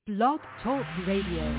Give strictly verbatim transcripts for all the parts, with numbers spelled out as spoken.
Blog Talk Radio.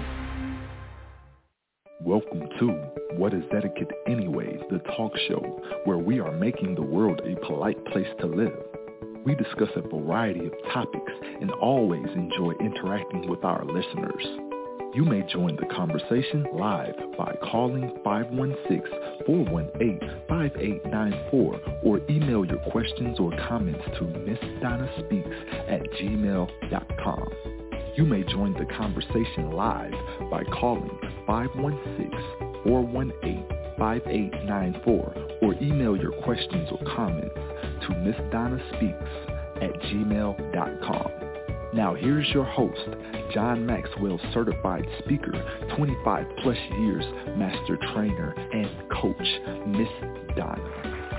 Welcome to What is Etiquette Anyways, the talk show where we are making the world a polite place to live. We discuss a variety of topics and always enjoy interacting with our listeners. You may join the conversation live by calling five one six, four one eight, five eight nine four or email your questions or comments to miss donna speaks at gmail dot com. You may join the conversation live by calling five one six, four one eight, five eight nine four or email your questions or comments to miss donna speaks at gmail dot com. Now here's your host, John Maxwell certified speaker, twenty-five plus years master trainer and coach, Miss Donna.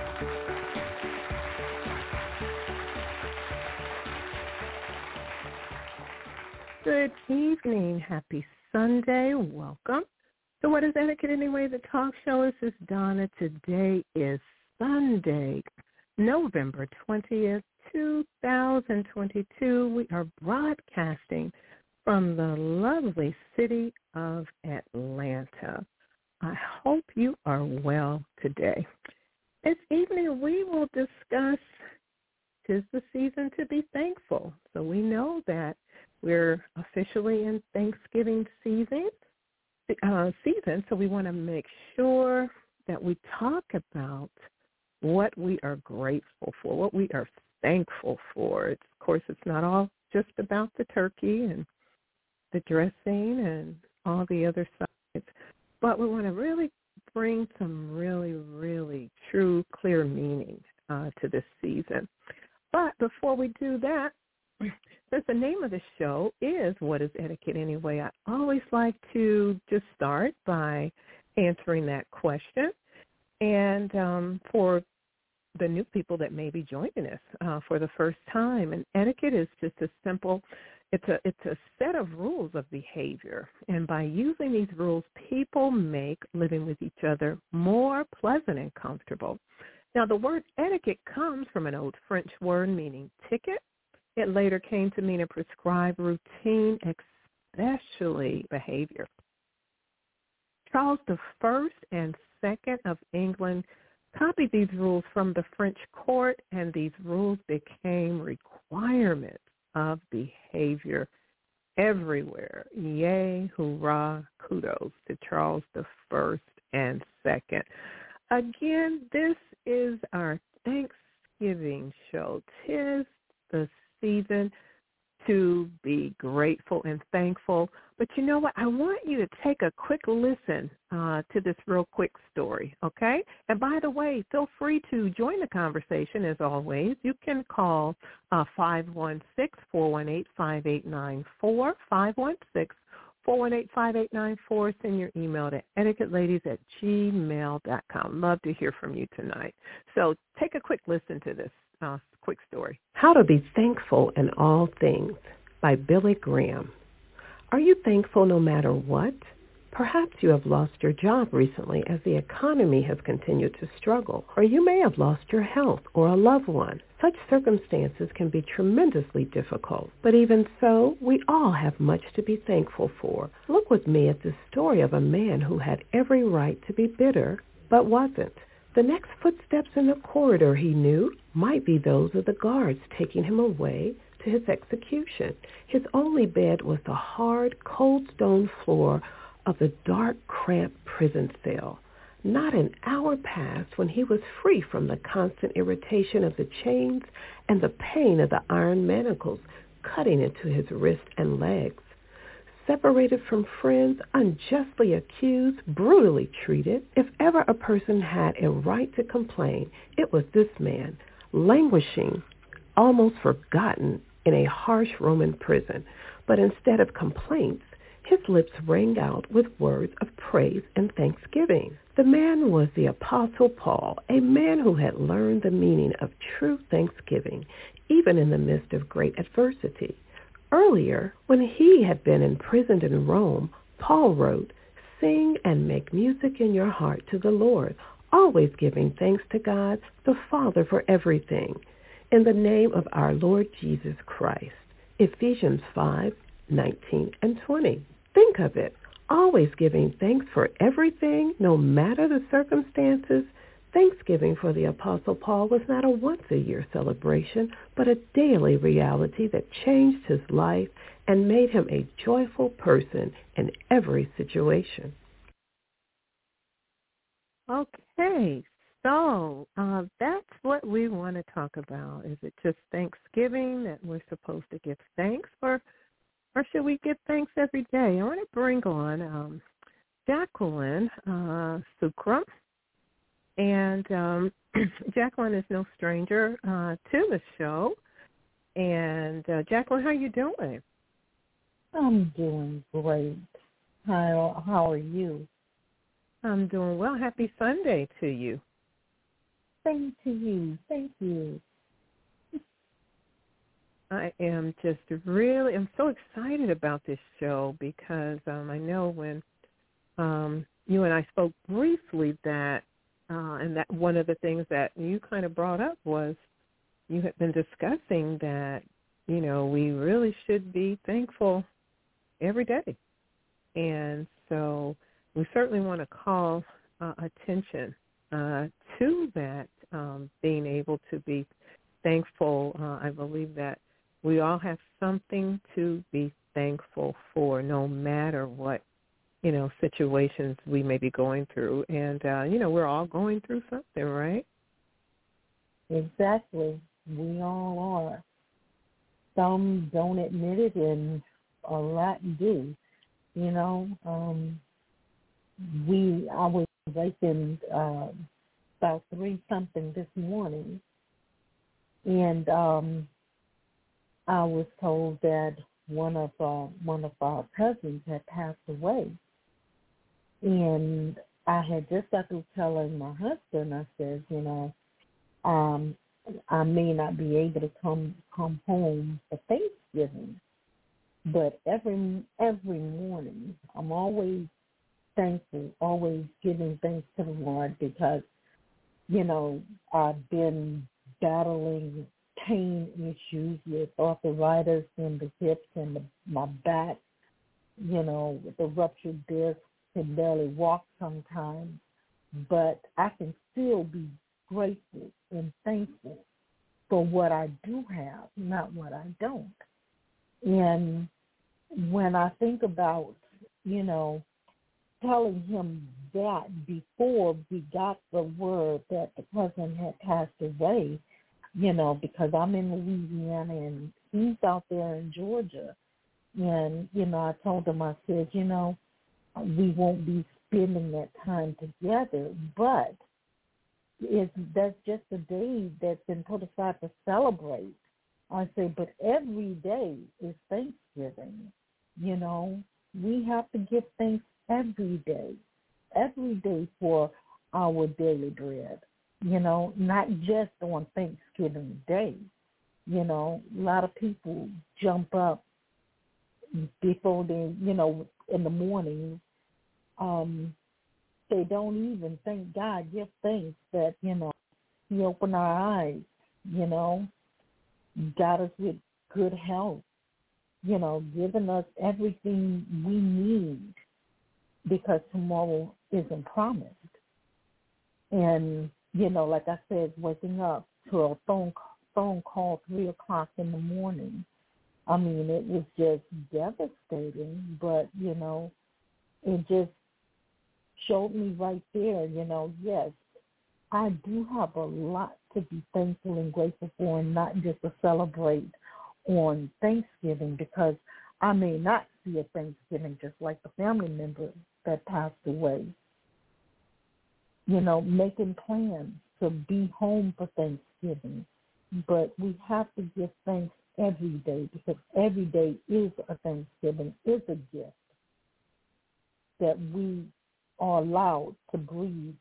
Good evening. Happy Sunday. Welcome to What is Etiquette Anyway, the talk show. This is Donna. Today is Sunday, November twentieth, two thousand twenty-two. We are broadcasting from the lovely city of Atlanta. I hope you are well today. This evening we will discuss, 'tis the season to be thankful. So we know that we're officially in Thanksgiving season, uh, season, so we want to make sure that we talk about what we are grateful for, what we are thankful for. It's, of course, it's not all just about the turkey and the dressing and all the other sides, but we want to really bring some really, really true, clear meaning uh, to this season. But before we do that, since the name of the show is What is Etiquette Anyway, I always like to just start by answering that question. And um, for the new people that may be joining us uh, for the first time, and etiquette is just a simple, it's a it's a set of rules of behavior. And by using these rules, people make living with each other more pleasant and comfortable. Now, the word etiquette comes from an old French word meaning ticket. It later came to mean a prescribed routine, especially behavior. Charles the First and Second of England copied these rules from the French court, and these rules became requirements of behavior everywhere. Yay, hoorah, kudos to Charles the First and Second. Again, this is our Thanksgiving show. 'Tis the season to be grateful and thankful. But you know what? I want you to take a quick listen uh, to this real quick story, okay? And by the way, feel free to join the conversation as always. You can call uh, five one six, four one eight, five eight nine four, five one six, four one eight, five eight nine four. Send your email to etiquetteladies at gmail dot com. Love to hear from you tonight. So take a quick listen to this uh, quick story. How to Be Thankful in All Things by Billy Graham. Are you thankful no matter what? Perhaps you have lost your job recently as the economy has continued to struggle, or you may have lost your health or a loved one. Such circumstances can be tremendously difficult, but even so, we all have much to be thankful for. Look with me at the story of a man who had every right to be bitter, but wasn't. The next footsteps in the corridor, he knew, might be those of the guards taking him away to his execution. His only bed was the hard, cold stone floor of the dark, cramped prison cell. Not an hour passed when he was free from the constant irritation of the chains and the pain of the iron manacles cutting into his wrists and legs. Separated from friends, unjustly accused, brutally treated, if ever a person had a right to complain, it was this man, languishing, almost forgotten in a harsh Roman prison. But instead of complaints, his lips rang out with words of praise and thanksgiving. The man was the Apostle Paul, a man who had learned the meaning of true thanksgiving, even in the midst of great adversity. Earlier, when he had been imprisoned in Rome, Paul wrote, "Sing and make music in your heart to the Lord, always giving thanks to God, the Father, for everything, in the name of our Lord Jesus Christ." Ephesians five nineteen, and twenty. Think of it, always giving thanks for everything, no matter the circumstances. Thanksgiving for the Apostle Paul was not a once-a-year celebration, but a daily reality that changed his life and made him a joyful person in every situation. Okay, so uh, that's what we want to talk about. Is it just Thanksgiving that we're supposed to give thanks for, or should we give thanks every day? I want to bring on um, Jacqueline uh, Sukram. And um, Jacqueline is no stranger uh, to the show. And uh, Jacqueline, how are you doing? I'm doing great. How how are you? I'm doing well. Happy Sunday to you. Same to you. Thank you. I am just really, I'm so excited about this show because um, I know when um, you and I spoke briefly that Uh, and that one of the things that you kind of brought up was you had been discussing that, you know, we really should be thankful every day. And so we certainly want to call uh, attention uh, to that, um, being able to be thankful. Uh, I believe that we all have something to be thankful for, no matter what, you know, situations we may be going through. And, uh, you know, we're all going through something, right? Exactly. We all are. Some don't admit it, and a lot do. You know, um, we, I was waking uh, about three-something this morning, and um, I was told that one of uh, one of our cousins had passed away. And I had just got through telling my husband, I said, you know, um, I may not be able to come come home for Thanksgiving, but every every morning I'm always thankful, always giving thanks to the Lord because, you know, I've been battling pain issues with arthritis in the hips and the, my back, you know, with the ruptured disc. Can barely walk sometimes, but I can still be grateful and thankful for what I do have, not what I don't. And when I think about, you know, telling him that before we got the word that the president had passed away, you know, because I'm in Louisiana and he's out there in Georgia. And, you know, I told him, I said, you know, we won't be spending that time together, but it's, that's just a day that's been put aside to celebrate. I say, but every day is Thanksgiving. You know, we have to give thanks every day, every day for our daily bread, you know, not just on Thanksgiving Day. You know, a lot of people jump up before they, you know, in the morning, um, they don't even thank God, give thanks that, you know, he opened our eyes, you know, got us with good health, you know, giving us everything we need because tomorrow isn't promised. And, you know, like I said, waking up to a phone call, phone call three o'clock in the morning, I mean, it was just devastating, but, you know, it just showed me right there, you know, yes, I do have a lot to be thankful and grateful for and not just to celebrate on Thanksgiving because I may not see a Thanksgiving just like the family member that passed away. You know, making plans to be home for Thanksgiving, but we have to give thanks every day because every day is a Thanksgiving, is a gift that we are allowed to breathe.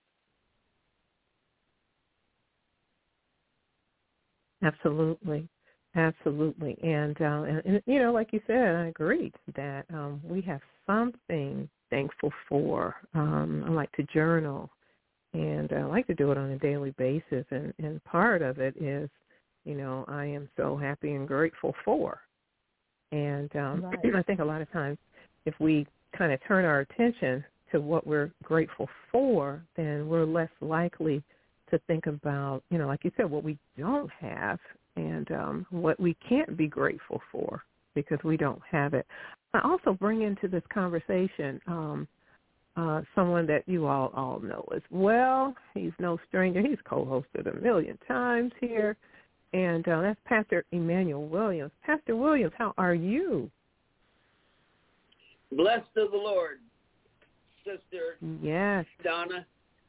Absolutely. Absolutely. And, uh, and, and, you know, like you said, I agreed that um, we have something thankful for. Um, I like to journal, and I like to do it on a daily basis. And, and part of it is, you know, I am so happy and grateful for. And um, right. I think a lot of times if we kind of turn our attention to what we're grateful for, then we're less likely to think about, you know, like you said, what we don't have and um, what we can't be grateful for because we don't have it. I also bring into this conversation um, uh, someone that you all, all know as well. He's no stranger. He's co-hosted a million times here. And uh, that's Pastor Emmanuel Williams. Pastor Williams, how are you? Blessed of the Lord, Sister Yes. Donna.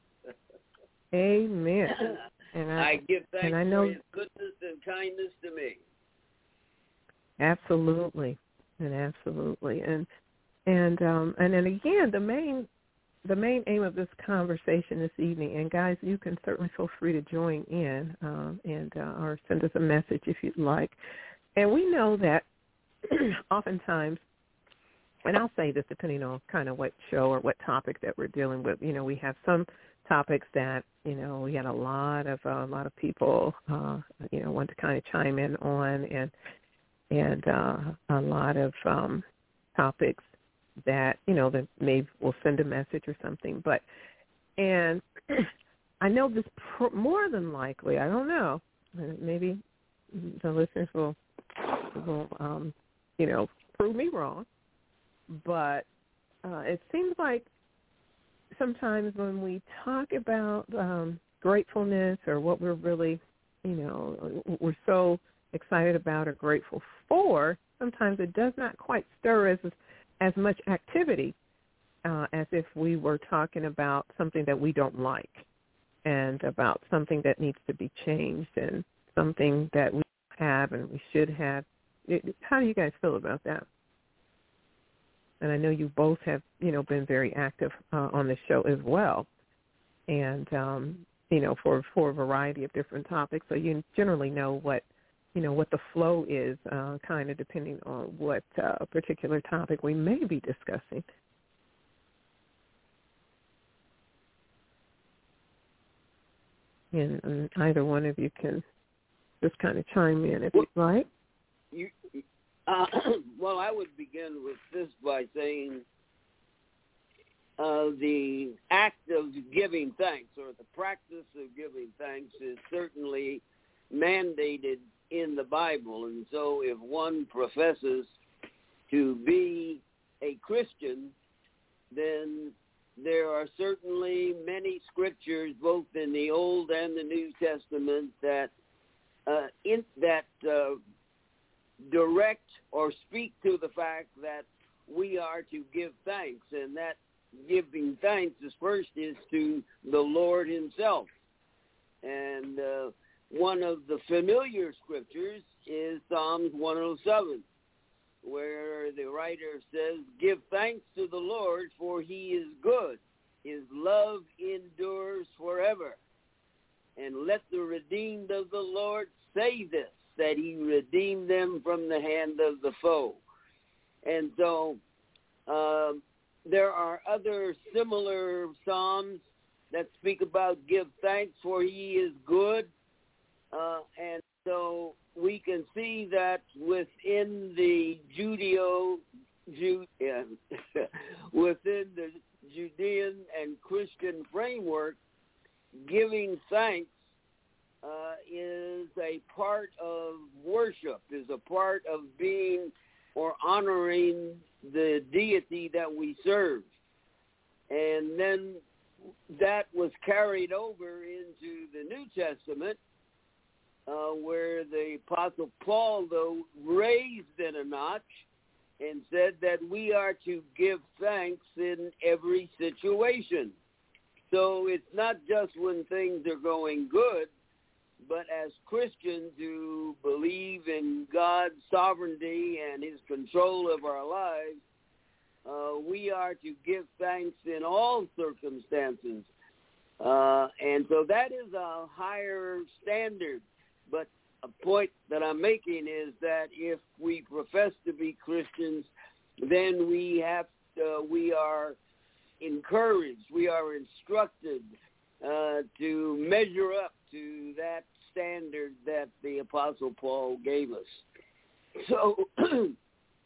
Amen. And I, I give thanks and I know, for his goodness and kindness to me. Absolutely, and absolutely, and and um, and then again, the main the main aim of this conversation this evening, and guys, you can certainly feel free to join in um, and uh, or send us a message if you'd like. And we know that oftentimes, and I'll say this depending on kind of what show or what topic that we're dealing with. You know, we have some topics that, you know, we had a lot of uh, a lot of people, uh, you know, want to kind of chime in on, and and uh, a lot of um, topics that, you know, that maybe will send a message or something. But and I know this pr- more than likely, I don't know, maybe the listeners will will um, you know, prove me wrong, but uh, it seems like sometimes when we talk about um, gratefulness or what we're really, you know, we're so excited about or grateful for, sometimes it does not quite stir as as much activity uh, as if we were talking about something that we don't like and about something that needs to be changed and something that we have and we should have. How do you guys feel about that? And I know you both have, you know, been very active uh, on the show as well, and um, you know, for for a variety of different topics. So you generally know what, you know, what the flow is, uh, kind of depending on what uh, particular topic we may be discussing. And, and either one of you can just kind of chime in if you'd like. You, uh, well, I would begin with this by saying uh, the act of giving thanks, or the practice of giving thanks, is certainly mandated in the Bible. And so if one professes to be a Christian, then there are certainly many scriptures, both in the Old and the New Testament, that uh, in, that uh, direct or speak to the fact that we are to give thanks, and that giving thanks is first is to the Lord himself. And uh, one of the familiar scriptures is Psalms one oh seven, where the writer says, "Give thanks to the Lord, for he is good. His love endures forever. And let the redeemed of the Lord say this, that he redeemed them from the hand of the foe." And so um, there are other similar psalms that speak about give thanks, for he is good. Uh, and so we can see that within the Judeo, Ju, yeah, within the Judean and Christian framework, giving thanks uh, is a part of worship, is a part of being or honoring the deity that we serve. And then that was carried over into the New Testament, uh, where the Apostle Paul, though, raised it a notch and said that we are to give thanks in every situation. So it's not just when things are going good, but as Christians who believe in God's sovereignty and his control of our lives, uh, we are to give thanks in all circumstances. Uh, and so that is a higher standard. But a point that I'm making is that if we profess to be Christians, then we have uh, we are encouraged, we are instructed uh, to measure up to that standard that the Apostle Paul gave us. So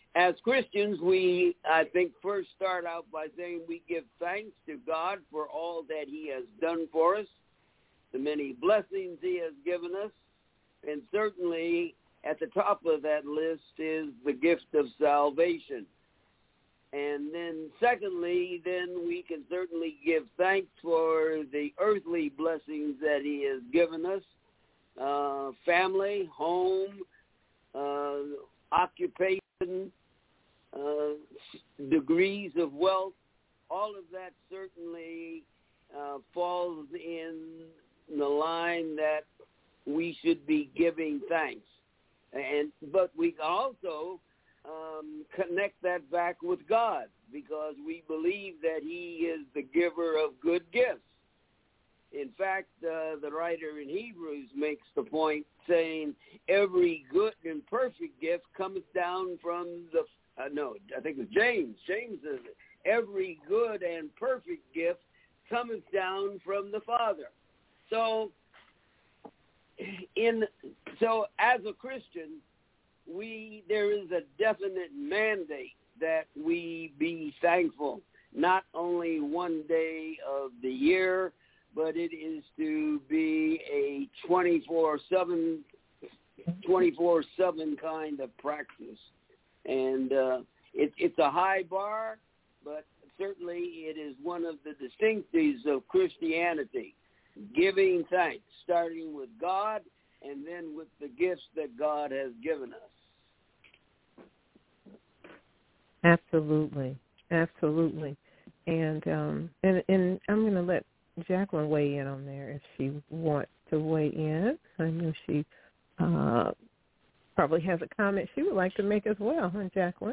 as Christians, we, I think, first start out by saying we give thanks to God for all that he has done for us, the many blessings he has given us, and certainly at the top of that list is the gift of salvation. And then secondly, then we can certainly give thanks for the earthly blessings that he has given us, uh, family, home, uh, occupation, uh, degrees of wealth. All of that certainly uh, falls in the line that we should be giving thanks. And but we also Um, connect that back with God, because we believe that he is the giver of good gifts. In fact, uh, the writer in Hebrews makes the point saying every good and perfect gift comes down from the, uh, no, I think it's James. James says it. Every good and perfect gift comes down from the Father. So, in so as a Christian, we there is a definite mandate that we be thankful, not only one day of the year, but it is to be a twenty-four seven kind of practice. And uh, it, it's a high bar, but certainly it is one of the distinctives of Christianity, giving thanks, starting with God and then with the gifts that God has given us. Absolutely, absolutely, and um, and and I'm going to let Jacqueline weigh in on there if she wants to weigh in. I know she uh, probably has a comment she would like to make as well, huh, Jacqueline?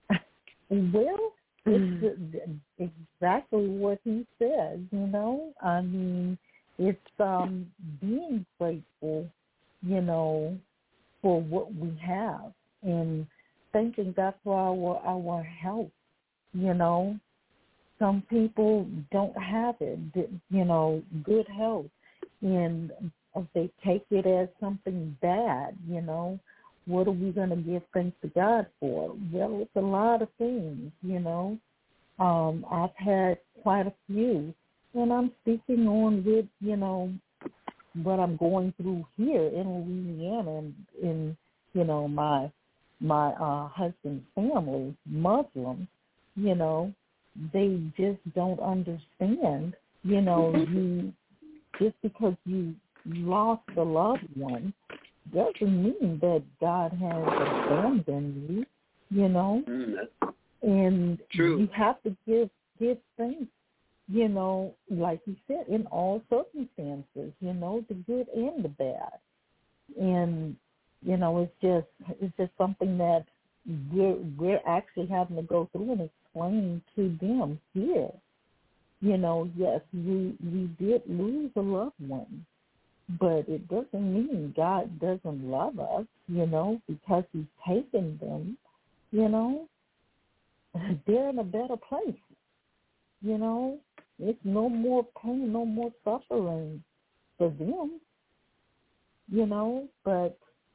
Well, it's exactly what he said. You know, I mean, it's um, being grateful, you know, for what we have, and thanking God for our our health. You know, some people don't have it, you know, good health, and they take it as something bad. You know, what are we going to give thanks to God for? Well, it's a lot of things. You know, um, I've had quite a few, and I'm speaking on with, you know, what I'm going through here in Louisiana, and in, you know, my my uh, husband's family, Muslims, you know, they just don't understand, you know, you just because you lost a loved one doesn't mean that God has abandoned you, you know, and True. You have to give give thanks, you know, like you said, in all circumstances, you know, the good and the bad. And you know, it's just it's just something that we're we're actually having to go through and explain to them here. You know, yes, we we did lose a loved one, but it doesn't mean God doesn't love us, you know, because he's taken them, you know. They're in a better place. You know, it's no more pain, no more suffering for them, you know, but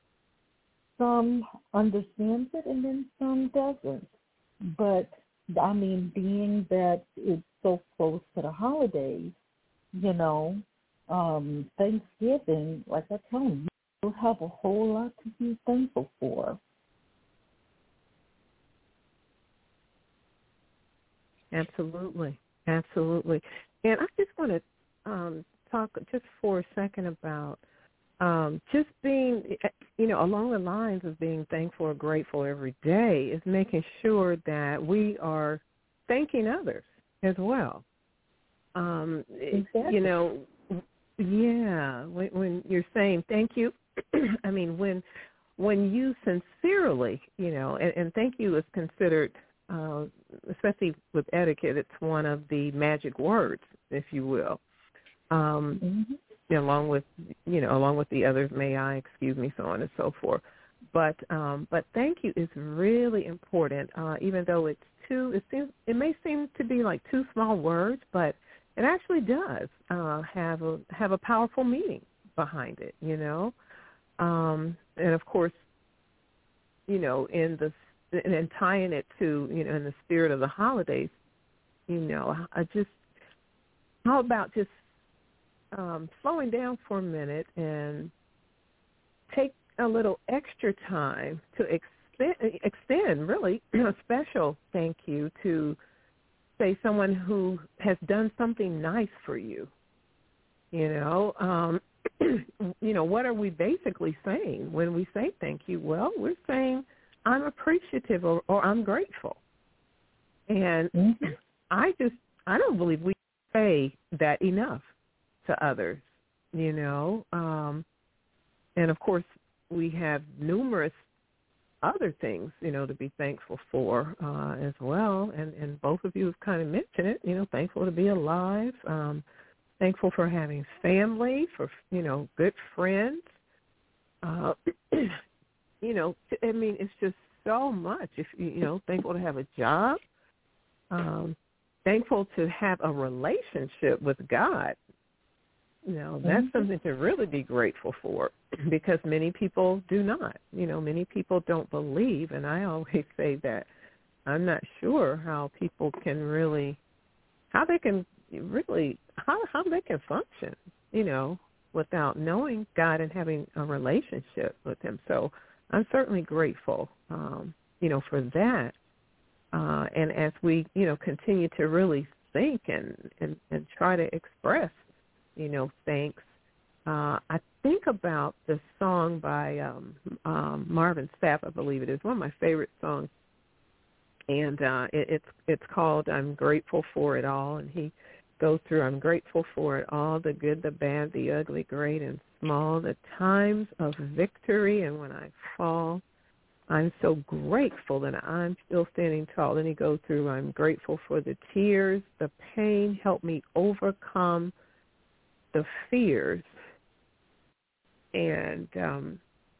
some understands it and then some doesn't. But, I mean, being that it's so close to the holidays, you know, um, Thanksgiving, like I tell them, you'll have a whole lot to be thankful for. Absolutely, absolutely. And I just want to um, talk just for a second about Um, just being, you know, along the lines of being thankful or grateful every day is making sure that we are thanking others as well. Um, exactly. You know, yeah, when, when you're saying thank you, I mean, when when you sincerely, you know, and, and thank you is considered, uh, especially with etiquette, it's one of the magic words, if you will. Um, mm-hmm. Along with, you know, along with the others, may I, excuse me, so on and so forth. But um, but thank you is really important, uh, even though it's two, it seems, it may seem to be like two small words, but it actually does uh, have a have a powerful meaning behind it, you know. Um, and of course, you know, in the and, and tying it to, you know, in the spirit of the holidays, you know, I just, how about just um, slowing down for a minute and take a little extra time to extend, extend really a special thank you to, say, someone who has done something nice for you. You know, um, you know, what are we basically saying when we say thank you? Well, we're saying I'm appreciative or, or I'm grateful. And mm-hmm. I just, I don't believe we say that enough to others, you know. Um, and, of course, we have numerous other things, you know, to be thankful for uh, as well. And, and both of you have kind of mentioned it, you know, thankful to be alive, um, thankful for having family, for, you know, good friends. Uh, you know, I mean, it's just so much. If you know, thankful to have a job, um, thankful to have a relationship with God. You know, that's mm-hmm. something to really be grateful for, because many people do not. You know, many people don't believe, and I always say that I'm not sure how people can really, how they can really, how how they can function, you know, without knowing God and having a relationship with him. So I'm certainly grateful, um, you know, for that. Uh, and as we, you know, continue to really think and, and, and try to express, you know, thanks, uh, I think about the song by um, um, Marvin Sapp, I believe it is, one of my favorite songs. And uh, it, it's it's called I'm Grateful for It All. And he goes through, I'm grateful for it all, the good, the bad, the ugly, great and small, the times of victory and when I fall. I'm so grateful that I'm still standing tall. Then he goes through, I'm grateful for the tears, the pain, help me overcome the fears. And um,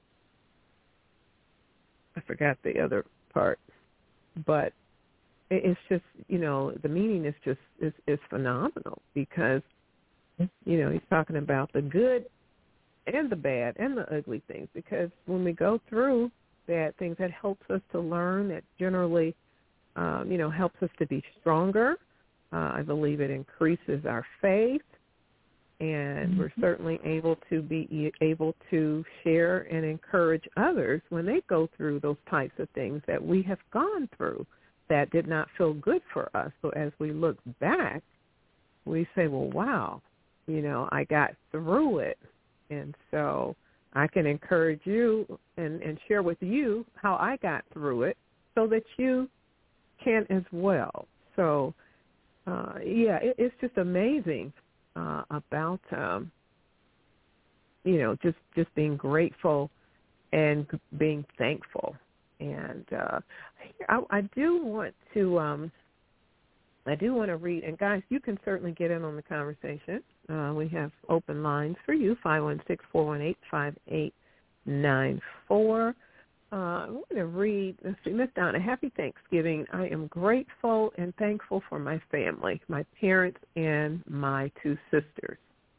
I forgot the other part, but it's just, you know, the meaning is just, is, is phenomenal, because, you know, he's talking about the good and the bad and the ugly things, because when we go through bad things, that helps us to learn, that generally, um, you know, helps us to be stronger. Uh, I believe it increases our faith, and mm-hmm. we're certainly able to be able to share and encourage others when they go through those types of things that we have gone through that did not feel good for us. So as we look back, we say, well, wow, you know, I got through it. And so I can encourage you and, and share with you how I got through it so that you can as well. So, uh, yeah, it, it's just amazing uh, about, um, you know, just, just being grateful and being thankful. And uh, I, I do want to, um, I do want to read, and guys, you can certainly get in on the conversation. Uh, we have open lines for you, five one six, four one eight, five eight nine four. Uh, I'm going to read, let's see, Miss Donna, happy Thanksgiving. I am grateful and thankful for my family, my parents, and my two sisters.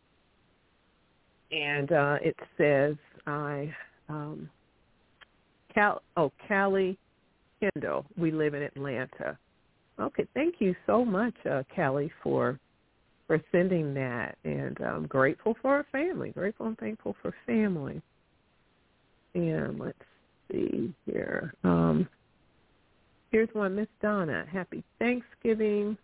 And uh, it says, I, um, Cal, oh, Callie Kendall, we live in Atlanta. Okay, thank you so much, uh, Callie, for for sending that. And I'm grateful for our family, grateful and thankful for family. And let's see here. Um, here's one, Miss Donna. Happy Thanksgiving.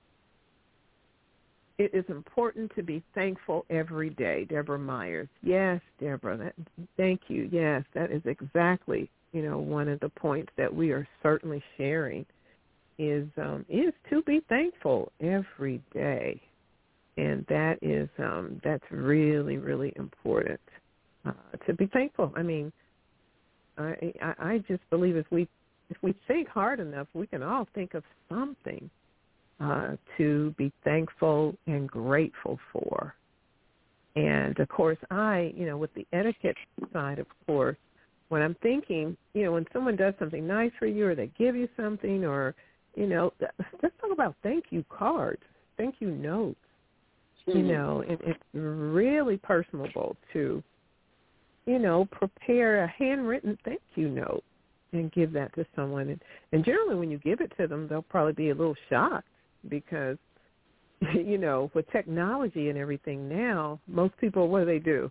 It is important to be thankful every day. Deborah Myers. Yes, Deborah, that, thank you. Yes, that is exactly, you know, one of the points that we are certainly sharing is um, is to be thankful every day. And that is, um, that's really, really important, uh, to be thankful. I mean, I, I, I just believe if we, if we think hard enough, we can all think of something uh, to be thankful and grateful for. And, of course, I, you know, with the etiquette side, of course, when I'm thinking, you know, when someone does something nice for you or they give you something or, you know, let's talk about thank you cards, thank you notes. You know, it, it's really personable to, you know, prepare a handwritten thank you note and give that to someone. And, and generally when you give it to them, they'll probably be a little shocked because, you know, with technology and everything now, most people, what do they do?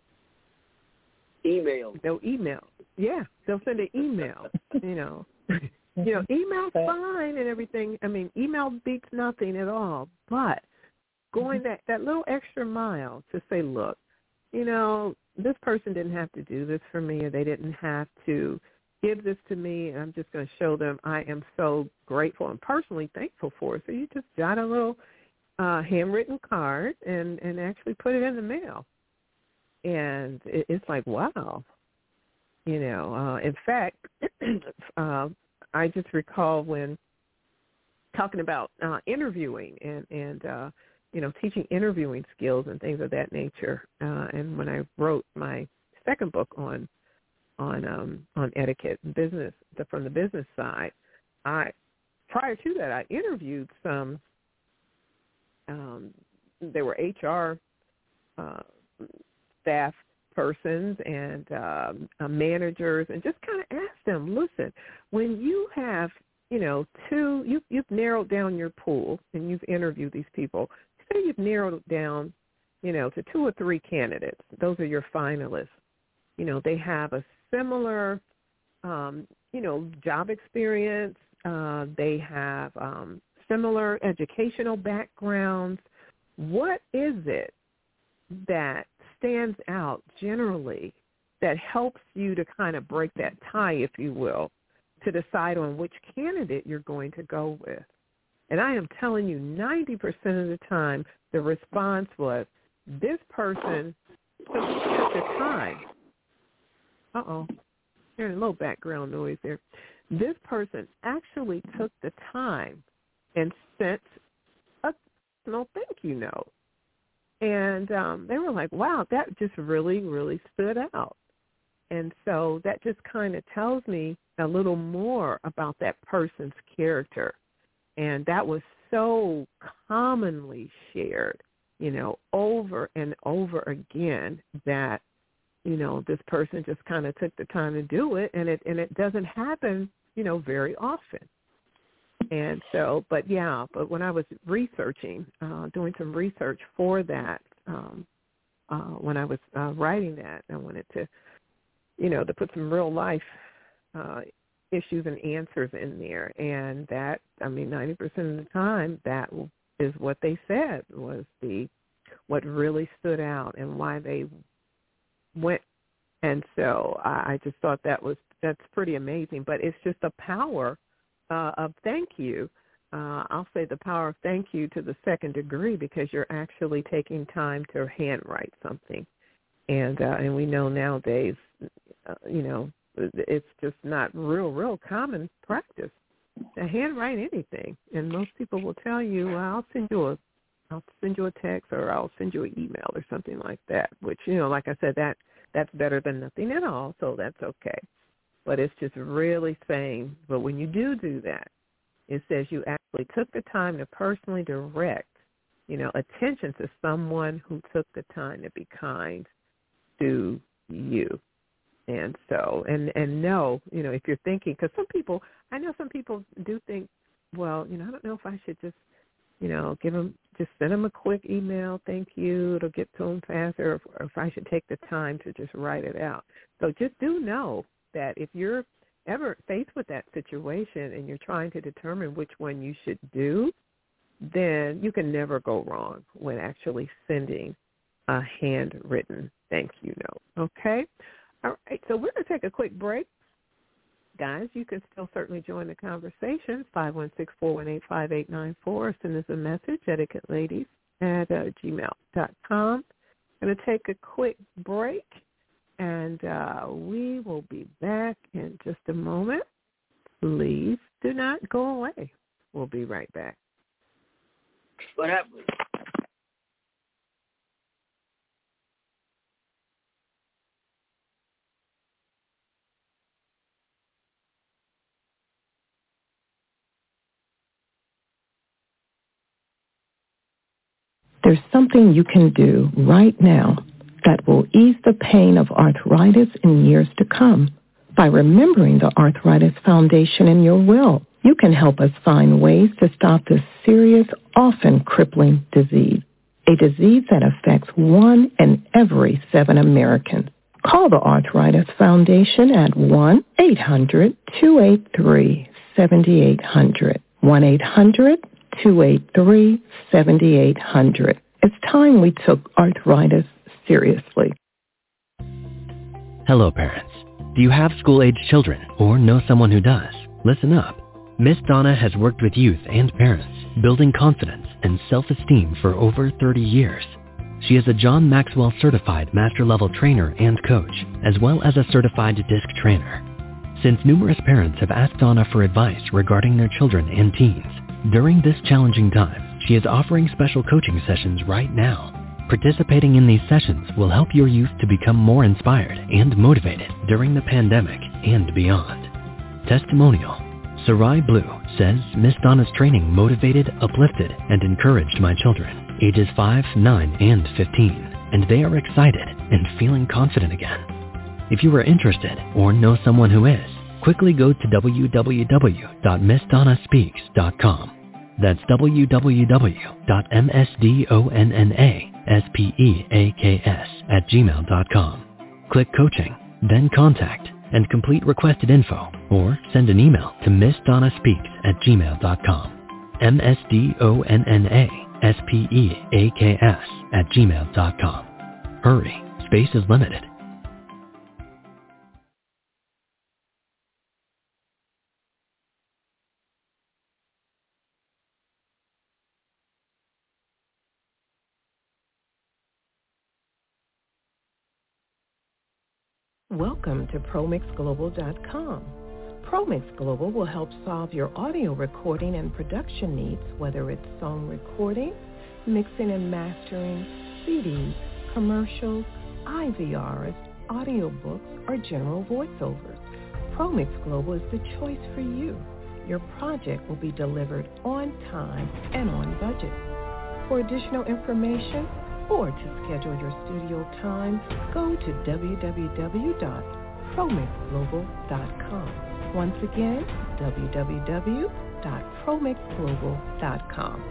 Email. They'll email. Yeah, they'll send an email, you know. You know, email's fine and everything. I mean, email beats nothing at all. But going that, that little extra mile to say, look, you know, this person didn't have to do this for me, or they didn't have to give this to me, and I'm just going to show them I am so grateful and personally thankful for it. So you just jot a little uh, handwritten card and, and actually put it in the mail. And it, it's like, wow. You know, uh, in fact, uh, I just recall when talking about uh, interviewing and, and uh, you know, teaching interviewing skills and things of that nature. Uh, and when I wrote my second book on on um, on etiquette and business, the, from the business side, I prior to that I interviewed some. Um, they were H R uh, staff persons and um, uh, managers, and just kind of asked them, listen, when you have, you know, two, you, you've narrowed down your pool and you've interviewed these people, say you've narrowed it down, you know, to two or three candidates. Those are your finalists. You know, they have a similar, um, you know, job experience. Uh, they have um, similar educational backgrounds. What is it that stands out generally that helps you to kind of break that tie, if you will, to decide on which candidate you're going to go with? And I am telling you, ninety percent of the time, the response was, this person took the time. Uh-oh, there's a little background noise there. This person actually took the time and sent a no thank you note. And um, they were like, wow, that just really, really stood out. And so that just kind of tells me a little more about that person's character. And that was so commonly shared, you know, over and over again, that, you know, this person just kind of took the time to do it. And it, and it doesn't happen, you know, very often. And so, but yeah, but when I was researching, uh, doing some research for that, um, uh, when I was uh, writing that, I wanted to, you know, to put some real life uh, issues and answers in there. And that, I mean, ninety percent of the time, that is what they said was the, what really stood out and why they went. And so I, I just thought that was, that's pretty amazing. But it's just the power Uh, of thank you. Uh, I'll say the power of thank you to the second degree, because you're actually taking time to handwrite something. And uh, and we know nowadays, uh, you know, it's just not real, real common practice to handwrite anything. And most people will tell you, well, I'll send you a, I'll send you a text, or I'll send you an email or something like that, which, you know, like I said, that that's better than nothing at all, so that's okay. But it's just really saying, but when you do do that, it says you actually took the time to personally direct, you know, attention to someone who took the time to be kind to you. And so, and, and know, you know, if you're thinking, because some people, I know some people do think, well, you know, I don't know if I should just, you know, give them, just send them a quick email, thank you, it'll get to them faster, or, or if I should take the time to just write it out. So just do know that if you're ever faced with that situation and you're trying to determine which one you should do, then you can never go wrong when actually sending a handwritten thank you note. Okay? All right, so we're going to take a quick break. Guys, you can still certainly join the conversation, five one six, four one eight, five eight nine four, or send us a message, etiquette ladies at uh, gmail dot com. I'm going to take a quick break. And uh, we will be back in just a moment. Please do not go away. We'll be right back. What happened? There's something you can do right now that will ease the pain of arthritis in years to come by remembering the Arthritis Foundation in your will. You can help us find ways to stop this serious, often crippling disease, a disease that affects one in every seven Americans. Call the Arthritis Foundation at one eight hundred two eight three seven eight zero zero, one eight hundred two eight three seven eight zero zero. It's time we took arthritis seriously. Hello, parents. Do you have school-age children or know someone who does? Listen up. Miss Donna has worked with youth and parents, building confidence and self-esteem for over thirty years. She is a John Maxwell certified master-level trainer and coach, as well as a certified disc trainer. Since numerous parents have asked Donna for advice regarding their children and teens, during this challenging time, she is offering special coaching sessions right now. Participating in these sessions will help your youth to become more inspired and motivated during the pandemic and beyond. Testimonial. Sarai Blue says Miss Donna's training motivated, uplifted, and encouraged my children, ages five, nine, and fifteen, and they are excited and feeling confident again. If you are interested or know someone who is, quickly go to w w w dot miss donna speaks dot com. That's w w w dot miss donna speaks at gmail dot com. Click coaching, then contact, and complete requested info, or send an email to miss donna speaks at gmail dot com. M S D O N N A S P E A K S at gmail dot com. Hurry, space is limited. Welcome to pro mix global dot com. ProMix Global will help solve your audio recording and production needs, whether it's song recording, mixing and mastering, C Ds, commercials, I V Rs, audiobooks, or general voiceovers. ProMix Global is the choice for you. Your project will be delivered on time and on budget. For additional information or to schedule your studio time, go to w w w dot pro mix global dot com. Once again, w w w dot pro mix global dot com.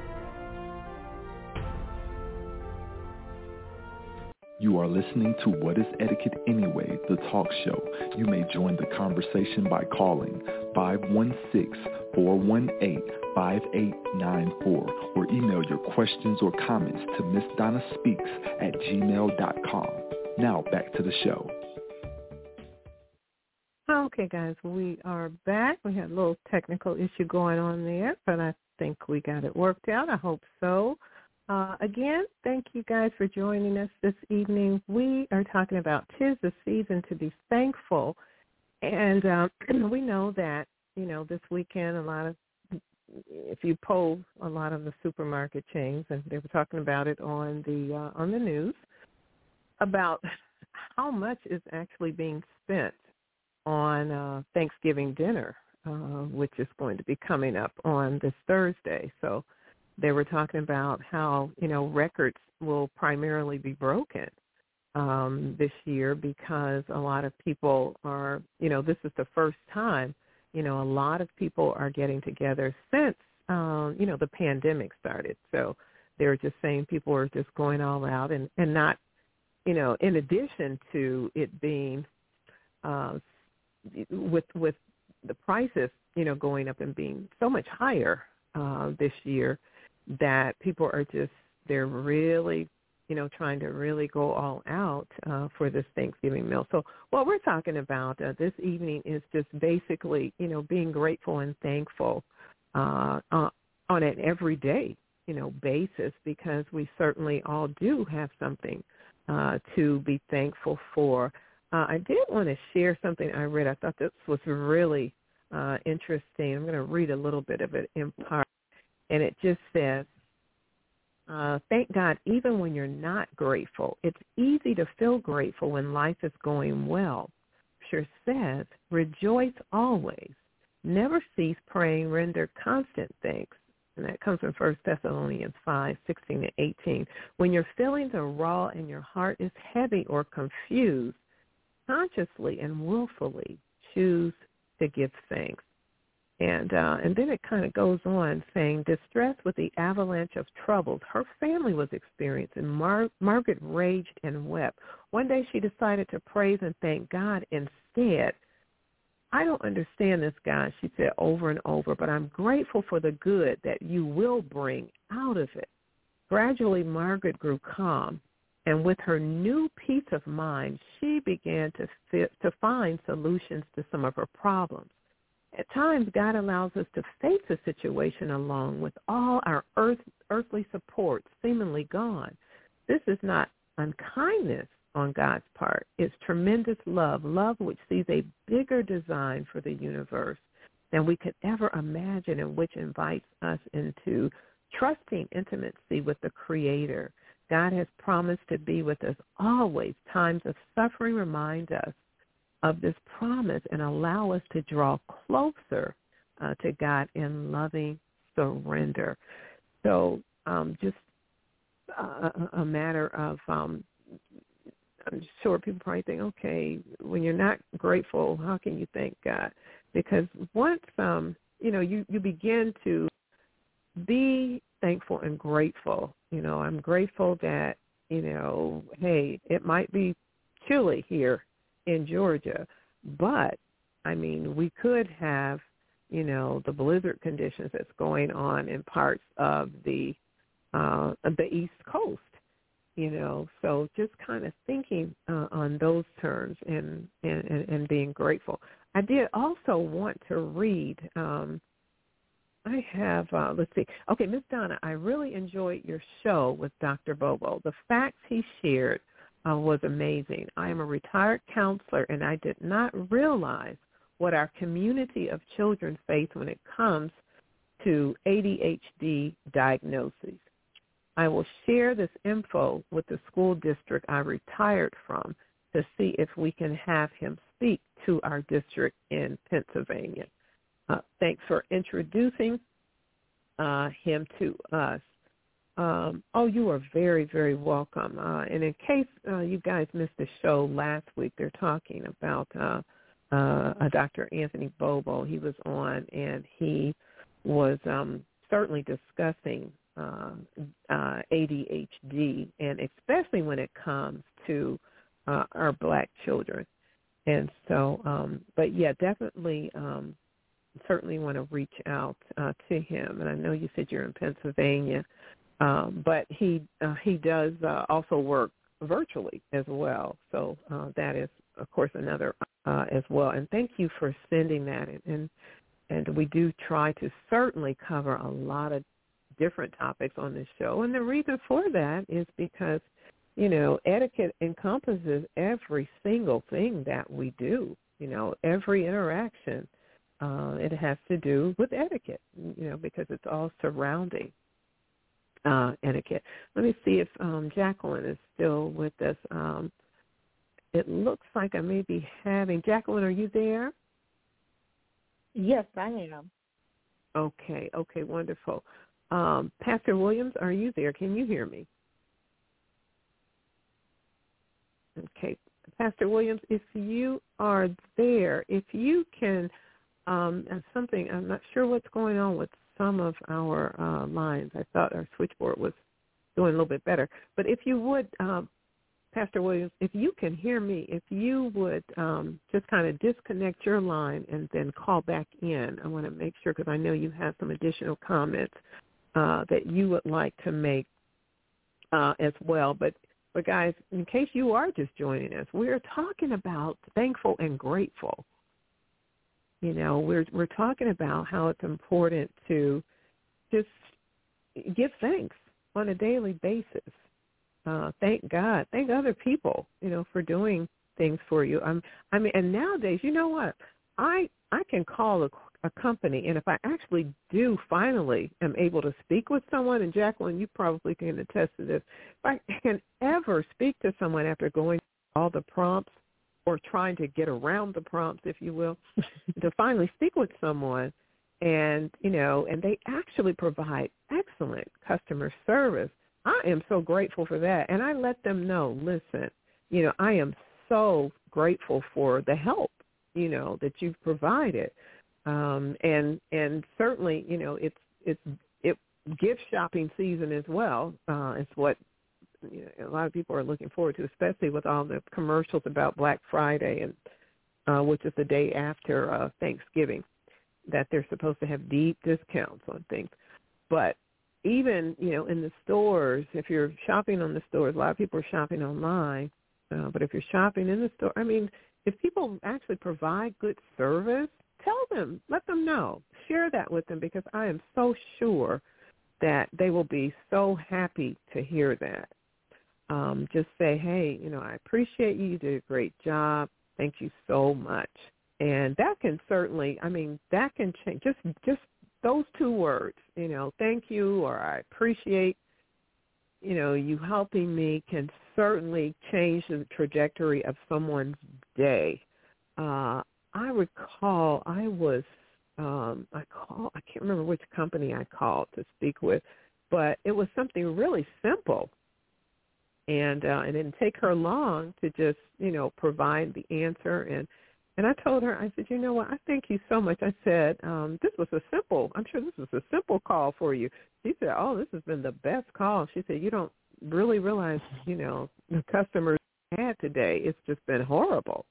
You are listening to What is Etiquette Anyway, the talk show. You may join the conversation by calling five one six, four one eight, five eight nine four or email your questions or comments to miss donna speaks at gmail dot com. Now back to the show. Okay, guys, we are back. We had a little technical issue going on there, but I think we got it worked out. I hope so. Uh, again, thank you guys for joining us this evening. We are talking about 'tis the season to be thankful. And um, we know that, you know, this weekend a lot of, if you poll a lot of the supermarket chains, and they were talking about it on the uh, on the news, about how much is actually being spent on uh, Thanksgiving dinner, uh, which is going to be coming up on this Thursday. So they were talking about how, you know, records will primarily be broken um, this year because a lot of people are, you know, this is the first time, you know, a lot of people are getting together since, um, you know, the pandemic started. So they're just saying people are just going all out and, and not, you know, in addition to it being uh, with with the prices, you know, going up and being so much higher uh, this year, that people are just, they're really, you know, trying to really go all out uh, for this Thanksgiving meal. So what we're talking about uh, this evening is just basically, you know, being grateful and thankful uh, uh, on an everyday, you know, basis, because we certainly all do have something uh, to be thankful for. Uh, I did want to share something I read. I thought this was really uh, interesting. I'm going to read a little bit of it in part. And it just says, uh, thank God, even when you're not grateful, it's easy to feel grateful when life is going well. Scripture says, rejoice always. Never cease praying, render constant thanks. And that comes from First Thessalonians five, sixteen and eighteen. When your feelings are raw and your heart is heavy or confused, consciously and willfully choose to give thanks. And uh, and then it kind of goes on saying, distressed with the avalanche of troubles her family was experiencing, Mar- Margaret raged and wept. One day she decided to praise and thank God instead. I don't understand this, God, she said over and over, but I'm grateful for the good that you will bring out of it. Gradually, Margaret grew calm, and with her new peace of mind, she began to fit, to find solutions to some of her problems. At times, God allows us to face a situation alone with all our earth, earthly support seemingly gone. This is not unkindness on God's part. It's tremendous love, love which sees a bigger design for the universe than we could ever imagine, and which invites us into trusting intimacy with the Creator. God has promised to be with us always. Times of suffering remind us of this promise and allow us to draw closer uh, to God in loving surrender. So um, just a, a matter of, um, I'm sure people probably think, okay, when you're not grateful, how can you thank God? Because once, um, you know, you, you begin to be thankful and grateful, you know, I'm grateful that, you know, hey, it might be chilly here in Georgia, but I mean, we could have, you know, the blizzard conditions that's going on in parts of the uh, of the East Coast, you know. So just kind of thinking uh, on those terms and, and, and being grateful. I did also want to read. Um, I have, uh, let's see. Okay, Miss Donna, I really enjoyed your show with Doctor Bobo. The facts he shared Uh, was amazing. I am a retired counselor, and I did not realize what our community of children face when it comes to A D H D diagnoses. I will share this info with the school district I retired from to see if we can have him speak to our district in Pennsylvania. Uh, thanks for introducing uh, him to us. Um, oh, you are very, very welcome. Uh, and in case uh, you guys missed the show last week, they're talking about uh, uh, Doctor Anthony Bobo. He was on, and he was um, certainly discussing uh, uh, A D H D, and especially when it comes to uh, our black children. And so, um, but yeah, definitely, um, certainly want to reach out uh, to him. And I know you said you're in Pennsylvania. Um, but he uh, he does uh, also work virtually as well. So uh, that is, of course, another uh, as well. And thank you for sending that. And, and and we do try to certainly cover a lot of different topics on this show. And the reason for that is because, you know, etiquette encompasses every single thing that we do. You know, every interaction, uh, it has to do with etiquette, you know, because it's all surrounding Uh, etiquette. Let me see if um, Jacqueline is still with us. Um, it looks like I may be having, Jacqueline, are you there? Yes, I am. Okay, okay, wonderful. Um, Pastor Williams, are you there? Can you hear me? Okay, Pastor Williams, if you are there, if you can, um, something, I'm not sure what's going on with some of our uh, lines. I thought our switchboard was doing a little bit better. But if you would, um, Pastor Williams, if you can hear me, if you would um, just kind of disconnect your line and then call back in. I want to make sure, because I know you have some additional comments uh, that you would like to make uh, as well. But, but, guys, in case you are just joining us, we're talking about thankful and grateful. You know, we're we're talking about how it's important to just give thanks on a daily basis. Uh, thank God, thank other people, you know, for doing things for you. Um, I mean, and nowadays, you know what? I I can call a, a company, and if I actually do finally am able to speak with someone, and Jacqueline, you probably can attest to this, if I can ever speak to someone after going through all the prompts, or trying to get around the prompts, if you will, to finally speak with someone and, you know, and they actually provide excellent customer service. I am so grateful for that. And I let them know, listen, you know, I am so grateful for the help you know, that you've provided. Um, and and certainly, you know, it's it's it gift shopping season as well. Uh, it's what you know, a lot of people are looking forward to, especially with all the commercials about Black Friday, and uh, which is the day after uh, Thanksgiving, that they're supposed to have deep discounts on things. But even, you know, in the stores, if you're shopping on the stores, a lot of people are shopping online, uh, but if you're shopping in the store, I mean, if people actually provide good service, tell them, let them know, share that with them, because I am so sure that they will be so happy to hear that. Um, just say, hey, you know, I appreciate you. You did a great job. Thank you so much. And that can certainly, I mean, that can change. Just, just those two words, you know, thank you or I appreciate, you know, you helping me can certainly change the trajectory of someone's day. Uh, I recall I was, um, I call, I can't remember which company I called to speak with, but it was something really simple. And uh, it didn't take her long to just, you know, provide the answer. And, and I told her, I said, you know what, I thank you so much. I said, um, this was a simple, I'm sure this was a simple call for you. She said, oh, this has been the best call. She said, you don't really realize, you know, the customers had today. It's just been horrible.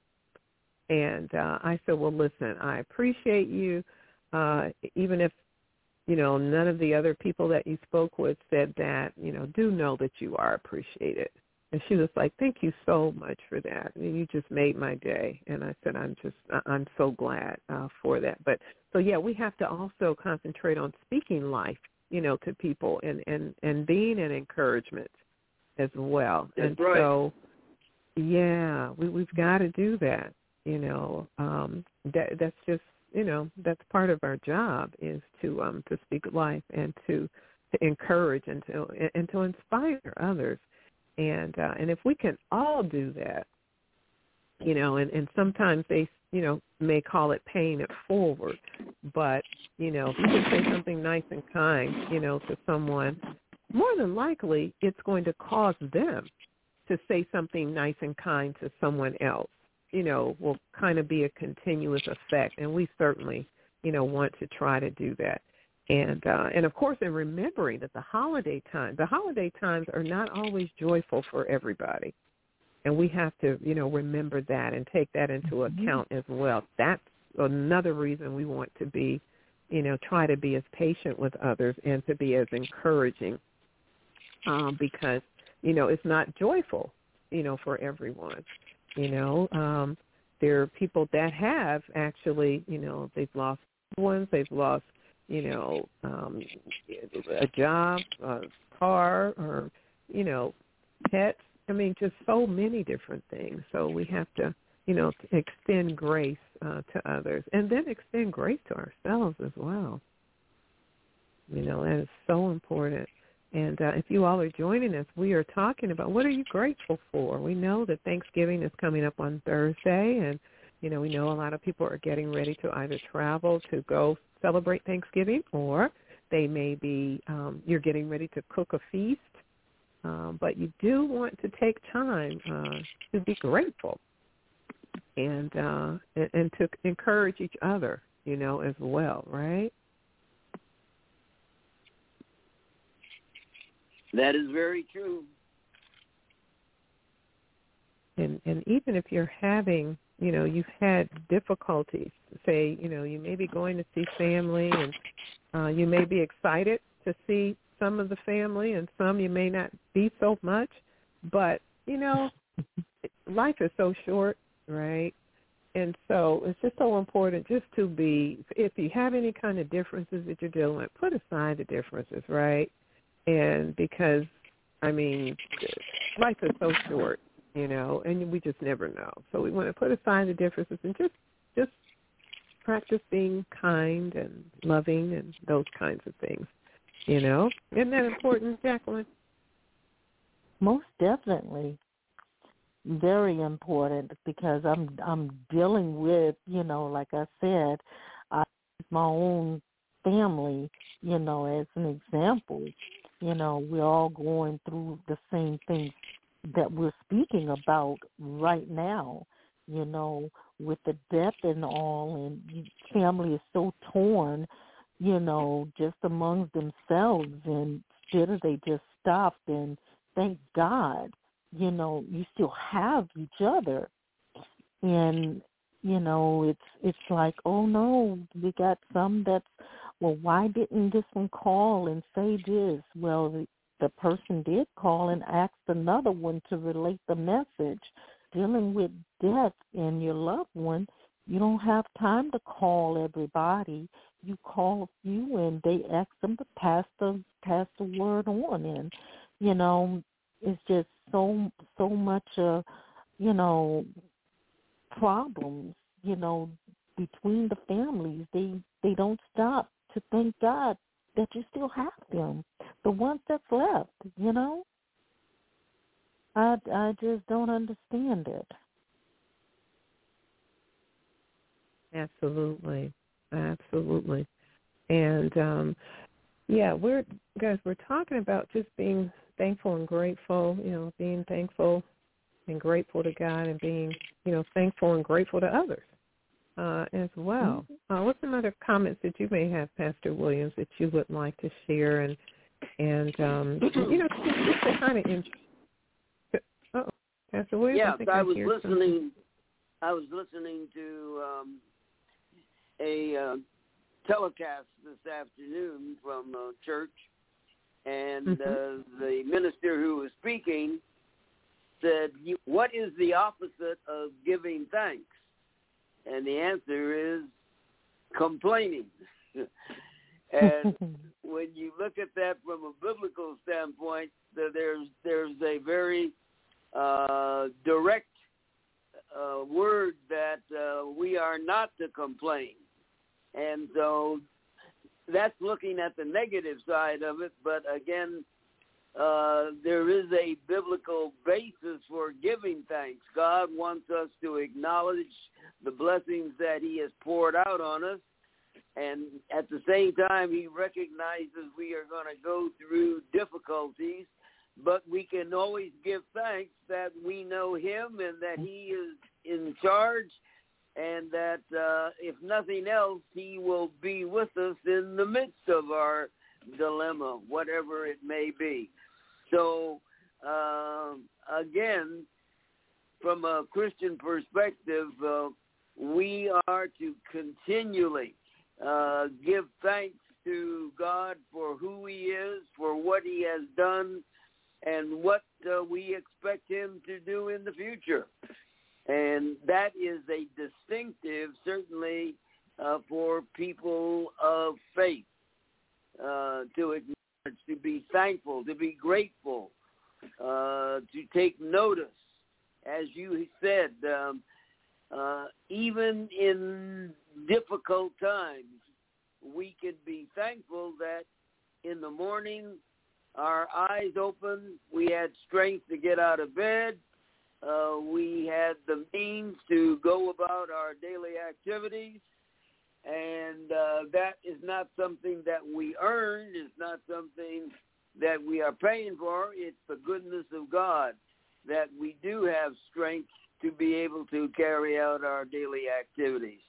And uh, I said, well, listen, I appreciate you, uh, even if, you know, none of the other people that you spoke with said that, you know, do know that you are appreciated. And she was like, thank you so much for that. I mean, you just made my day. And I said, I'm just, I'm so glad uh, for that. But so, yeah, we have to also concentrate on speaking life, you know, to people and, and, and being an encouragement as well. That's and right. so, yeah, we, we've got to do that. You know, um, that, that's just, you know, that's part of our job is to um, to speak life and to, to encourage and to and to inspire others. And uh, and if we can all do that, you know, and, and sometimes they, you know, may call it paying it forward, but, you know, if you can say something nice and kind, you know, to someone, more than likely it's going to cause them to say something nice and kind to someone else. You know, will kind of be a continuous effect. And we certainly, you know, want to try to do that. And, uh, and of course, in remembering that the holiday time, the holiday times are not always joyful for everybody. And we have to, you know, remember that and take that into mm-hmm. account as well. That's another reason we want to be, you know, try to be as patient with others and to be as encouraging um, because, you know, it's not joyful, you know, for everyone. You know, um, there are people that have actually, you know, they've lost ones, they've lost, you know, um, a job, a car, or, you know, pets. I mean, just so many different things. So we have to, you know, extend grace uh, to others and then extend grace to ourselves as well. You know, that is so important. And uh, if you all are joining us, we are talking about what are you grateful for? We know that Thanksgiving is coming up on Thursday, and, you know, we know a lot of people are getting ready to either travel to go celebrate Thanksgiving, or they may be, um, you're getting ready to cook a feast. Um, but you do want to take time uh, to be grateful and, uh, and and to encourage each other, you know, as well, right? That is very true. And and even if you're having, you know, you've had difficulties, say, you know, you may be going to see family and uh, you may be excited to see some of the family and some you may not be so much, but, you know, life is so short, right? And so it's just so important just to be, if you have any kind of differences that you're dealing with, put aside the differences, right? And because, I mean, life is so short, you know, and we just never know. So we want to put aside the differences and just just practice being kind and loving and those kinds of things, you know. Isn't that important, Jacqueline? Most definitely. Very important because I'm I'm dealing with, you know, like I said, I my own family, you know, as an example. You know, we're all going through the same things that we're speaking about right now. You know, with the death and all, and you, family is so torn, you know, just amongst themselves, and instead of they just stopped and thank God, you know, you still have each other. And, you know, it's it's like, oh, no, we got some that's, well, why didn't this one call and say this? Well, the, the person did call and asked another one to relate the message. Dealing with death in your loved one, you don't have time to call everybody. You call a few and they ask them to pass the, pass the word on. And, you know, it's just so, so much, uh, you know, problems, you know, between the families. They they don't stop to thank God that you still have them, the ones that's left, you know. I, I just don't understand it. Absolutely. Absolutely. And, um, yeah, we're, guys, we're talking about just being thankful and grateful, you know, being thankful and grateful to God and being, you know, thankful and grateful to others uh, as well. Mm-hmm. Uh, what's some other comments that you may have, Pastor Williams, that you would like to share and, and um, you know, just to kind of enjoy. Oh, Pastor Williams. Yeah, I, think I, I was listening. Something. I was listening to um, a uh, telecast this afternoon from uh, church, and mm-hmm. uh, the minister who was speaking said, "What is the opposite of giving thanks?" And the answer is complaining. And when you look at that from a biblical standpoint, there's there's a very uh, direct uh, word that uh, we are not to complain. And so that's looking at the negative side of it. But again, uh, there is a biblical basis for giving thanks. God wants us to acknowledge the blessings that he has poured out on us. And at the same time, he recognizes we are going to go through difficulties, but we can always give thanks that we know him and that he is in charge, and that uh, if nothing else, he will be with us in the midst of our dilemma, whatever it may be. So, uh, again, from a Christian perspective, uh, we are to continually uh, give thanks to God for who he is, for what he has done, and what uh, we expect him to do in the future. And that is a distinctive, certainly, uh, for people of faith, uh, to acknowledge, to be thankful, to be grateful, uh, to take notice. As you said, um, uh, even in difficult times, we can be thankful that in the morning, our eyes open, we had strength to get out of bed, uh, we had the means to go about our daily activities, and uh, that is not something that we earned, it's not something that we are paying for, it's the goodness of God that we do have strength to be able to carry out our daily activities.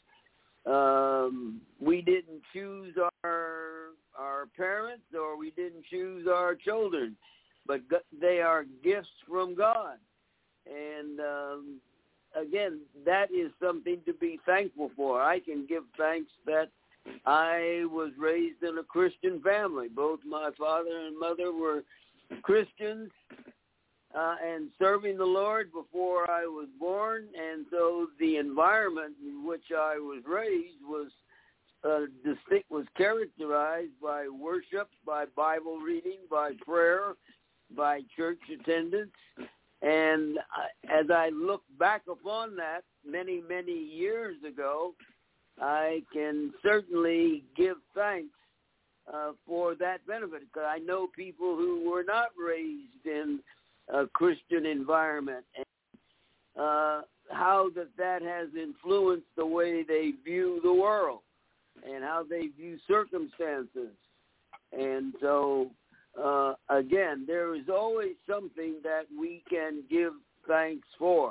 Um, we didn't choose our our parents, or we didn't choose our children, but they are gifts from God. And um, again, that is something to be thankful for. I can give thanks that I was raised in a Christian family. Both my father and mother were Christians uh, and serving the Lord before I was born. And so the environment in which I was raised was uh, distinct, was characterized by worship, by Bible reading, by prayer, by church attendance. And as I look back upon that many, many years ago, I can certainly give thanks uh, for that benefit, because I know people who were not raised in a Christian environment, and uh, how that that has influenced the way they view the world and how they view circumstances. And so, uh, again, there is always something that we can give thanks for.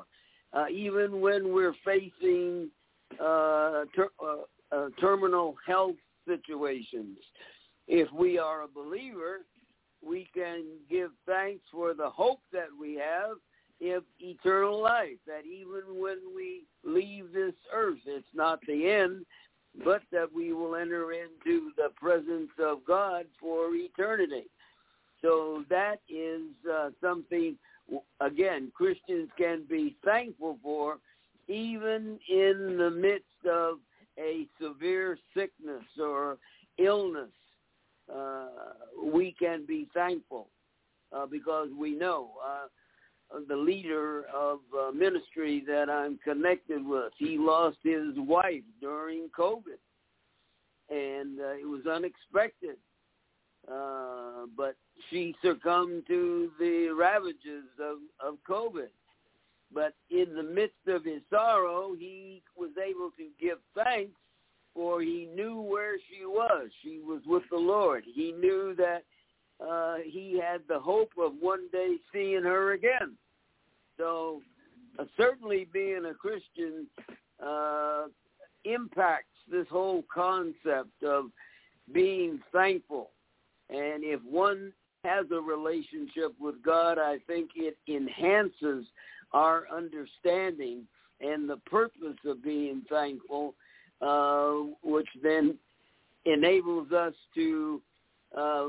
uh, even when we're facing uh, ter- uh, uh, terminal health situations. If we are a believer, we can give thanks for the hope that we have of eternal life, that even when we leave this earth, it's not the end, but that we will enter into the presence of God for eternity. So that is uh, something, again, Christians can be thankful for, even in the midst of a severe sickness or illness. Uh, we can be thankful uh, because we know uh, the leader of uh, ministry that I'm connected with, he lost his wife during COVID, and uh, it was unexpected. Uh, but she succumbed to the ravages of, of COVID. But in the midst of his sorrow, he was able to give thanks, for he knew where she was. She was with the Lord. He knew that uh, he had the hope of one day seeing her again. So uh, certainly being a Christian uh, impacts this whole concept of being thankful. And if one has a relationship with God, I think it enhances our understanding and the purpose of being thankful, uh, which then enables us to uh,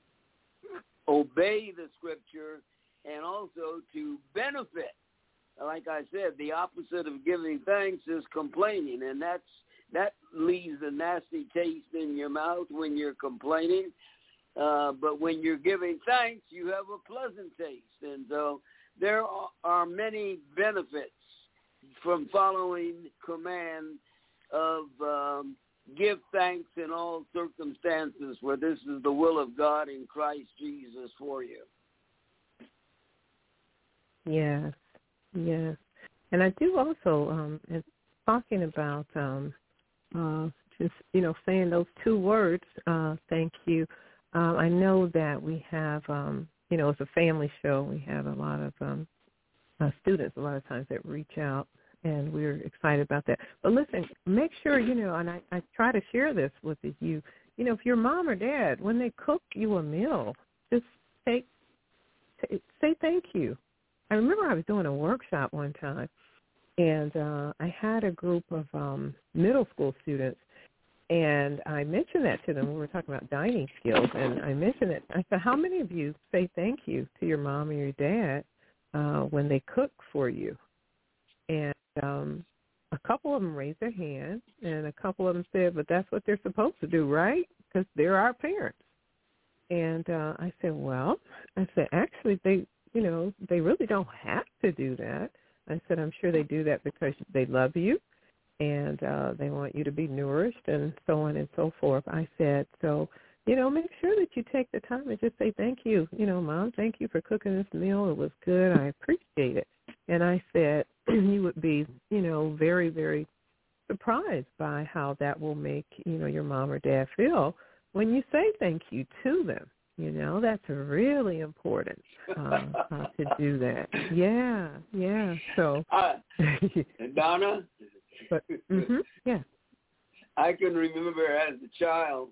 obey the Scripture and also to benefit. Like I said, the opposite of giving thanks is complaining, and that's that leaves a nasty taste in your mouth when you're complaining. Uh, but when you're giving thanks, you have a pleasant taste. And so there are many benefits from following command of um, give thanks in all circumstances, for this is the will of God in Christ Jesus for you. Yes, yes. And I do also, um, in talking about um, uh, just, you know, saying those two words, uh, thank you, Uh, I know that we have, um, you know, it's a family show. We have a lot of um, uh, students a lot of times that reach out, and we're excited about that. But listen, make sure, you know, and I, I try to share this with you, you know, if your mom or dad, when they cook you a meal, just take, t- say thank you. I remember I was doing a workshop one time, and uh, I had a group of um, middle school students. And I mentioned that to them. We were talking about dining skills, and I mentioned it. I said, how many of you say thank you to your mom or your dad uh, when they cook for you? And um, a couple of them raised their hand, and a couple of them said, but that's what they're supposed to do, right? Because they're our parents. And uh, I said, well, I said, actually, they, you know, they really don't have to do that. I said, I'm sure they do that because they love you. And uh, they want you to be nourished and so on and so forth. I said, so, you know, make sure that you take the time and just say thank you. You know, Mom, thank you for cooking this meal. It was good. I appreciate it. And I said you would be, you know, very, very surprised by how that will make, you know, your mom or dad feel when you say thank you to them. You know, that's really important uh, uh, to do that. Yeah, yeah. So, uh, Donna? But, mm-hmm, yeah. I can remember as a child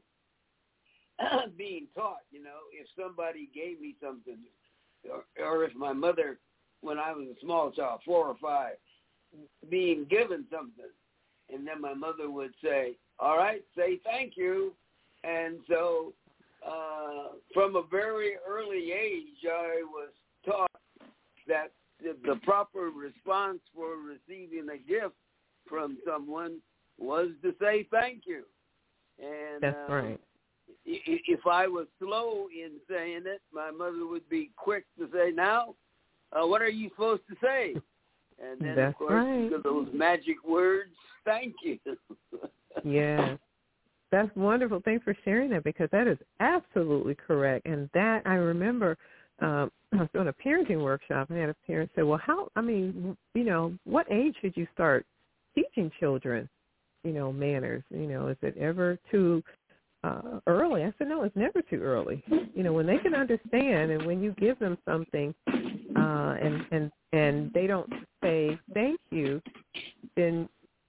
being taught, you know, if somebody gave me something, or, or if my mother, when I was a small child, four or five, being given something, and then my mother would say, all right, say thank you. And so uh, from a very early age, I was taught that the, the proper response for receiving a gift from someone was to say thank you. And that's uh, right. If I was slow in saying it, my mother would be quick to say, now, uh, what are you supposed to say? And then, that's of course, right. those magic words, thank you. Yes. That's wonderful. Thanks for sharing that, because that is absolutely correct. And that, I remember, um, I was doing a parenting workshop, and I had a parent say, well, how, I mean, you know, what age should you start teaching children, you know, manners? You know, is it ever too uh, early? I said, no, it's never too early. You know, when they can understand, and when you give them something uh, and, and, and they don't say thank you, then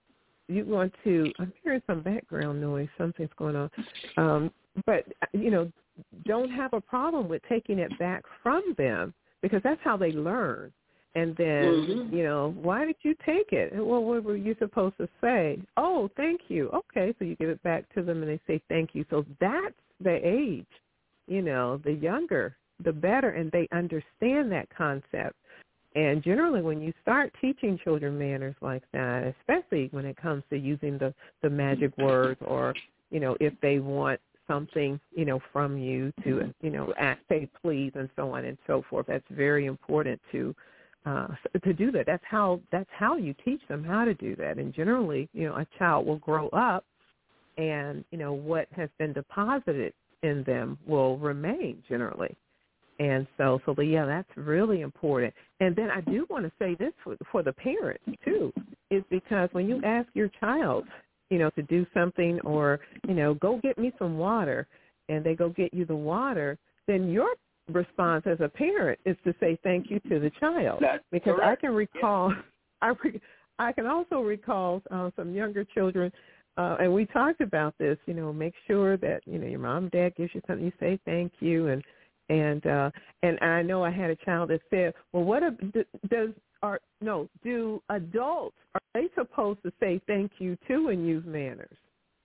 you want to, I'm hearing some background noise, something's going on, um, but, you know, don't have a problem with taking it back from them because that's how they learn. And then, mm-hmm. you know, why did you take it? Well, what were you supposed to say? Oh, thank you. Okay, so you give it back to them and they say thank you. So that's the age, you know, the younger, the better, and they understand that concept. And generally when you start teaching children manners like that, especially when it comes to using the, the magic words or, you know, if they want something, you know, from you to, you know, ask, say please and so on and so forth, that's very important to uh, to do that. That's how that's how you teach them how to do that. And generally, you know, a child will grow up and, you know, what has been deposited in them will remain generally. And so, so but yeah, that's really important. And then I do want to say this for, for the parents, too, is because when you ask your child, you know, to do something or, you know, go get me some water, and they go get you the water, then your response as a parent is to say thank you to the child. That's because correct. I can recall, yeah. I, re- I can also recall uh, some younger children, uh, and we talked about this, you know, make sure that, you know, your mom and dad gives you something, you say thank you, and And uh, and I know I had a child that said, well, what a, does are no do adults, are they supposed to say thank you too and use manners?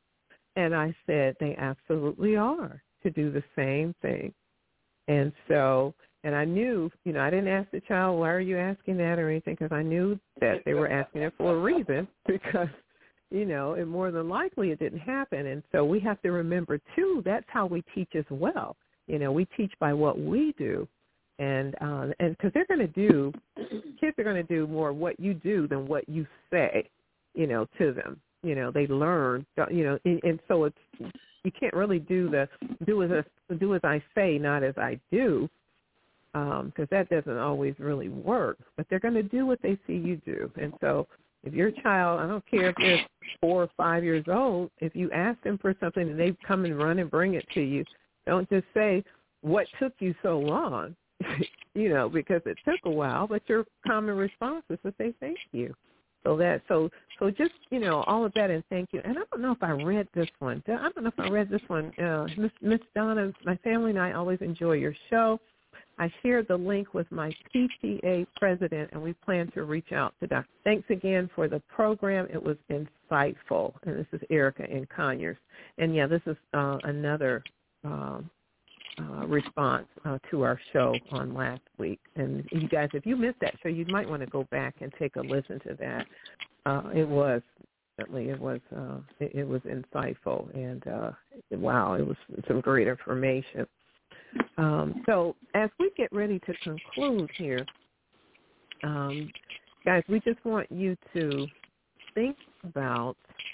And I said they absolutely are, to do the same thing. And so, and I knew, you know, I didn't ask the child, why are you asking that or anything, because I knew that they were asking it for a reason, because, you know, and more than likely it didn't happen. And so we have to remember, too, that's how we teach as well. You know, we teach by what we do, and uh, and because they're going to do, kids are going to do more what you do than what you say, you know, to them. You know, they learn, you know, and, and so it's, you can't really do the do as a, do as I say, not as I do, because um, that doesn't always really work. But they're going to do what they see you do, and so if your child, I don't care if they're four or five years old, if you ask them for something and they come and run and bring it to you, don't just say, what took you so long, you know, because it took a while, but your common response is to say thank you. So that, so, so just, you know, all of that and thank you. And I don't know if I read this one. I don't know if I read this one. Uh, Miss, Miss Donna, my family and I always enjoy your show. I shared the link with my P T A president, and we plan to reach out to Doctor Thanks again for the program. It was insightful. And this is Erica in Conyers. And, yeah, this is uh, another Uh, uh, response uh, to our show on last week. And you guys, if you missed that show, you might want to go back and take a listen to that. Uh, it was, certainly, it was, uh, it, it was insightful, and uh, wow, it was some great information. Um, so as we get ready to conclude here, um, guys, we just want you to think about,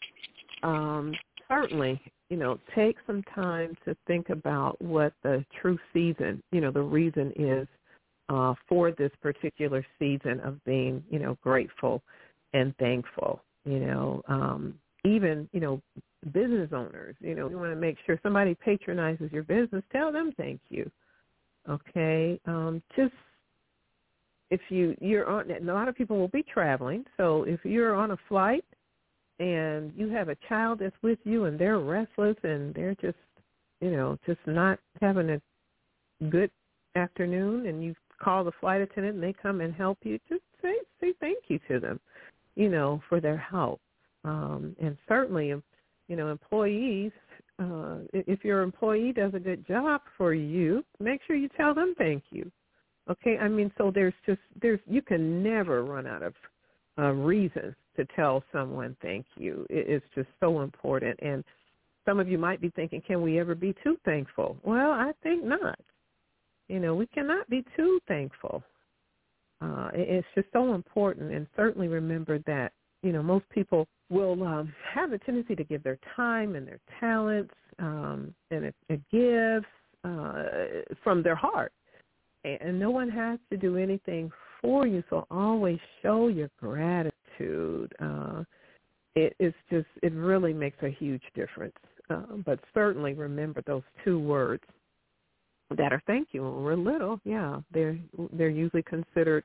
um, certainly, you know, take some time to think about what the true season, you know, the reason is uh, for this particular season of being, you know, grateful and thankful. You know, um, even, you know, business owners, you know, you want to make sure somebody patronizes your business, tell them thank you. Okay. Um, just if you, you're on, a lot of people will be traveling. So if you're on a flight, and you have a child that's with you and they're restless and they're just, you know, just not having a good afternoon, and you call the flight attendant and they come and help you, just say say thank you to them, you know, for their help. Um, and certainly, you know, employees, uh, if your employee does a good job for you, make sure you tell them thank you. Okay? I mean, so there's just, there's, you can never run out of uh, reasons to tell someone thank you. It's just so important. And some of you might be thinking, can we ever be too thankful? Well, I think not. You know, we cannot be too thankful. Uh, it's just so important. And certainly remember that, you know, most people will um, have a tendency to give their time and their talents um, and it, it gives uh, from their heart. And no one has to do anything for you, so always show your gratitude. Uh, it, it's just, it really makes a huge difference. Uh, but certainly remember those two words that are thank you. When we're little, yeah, they're they're usually considered